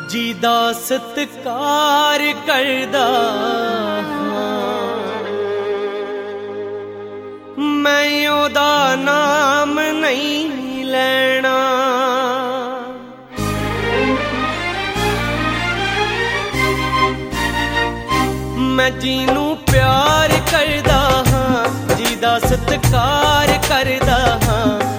ਜਿਹਦਾ ਸਤਿਕਾਰ ਕਰਦਾ ਹਾਂ, ਮੈਂ ਉਹਦਾ ਨਾਮ ਨਹੀਂ ਲੈਣਾ। ਮੈਂ ਜਿਹਨੂੰ ਪਿਆਰ ਕਰਦਾ ਹਾਂ, ਜਿਹਦਾ ਸਤਿਕਾਰ ਕਰਦਾ ਹਾਂ,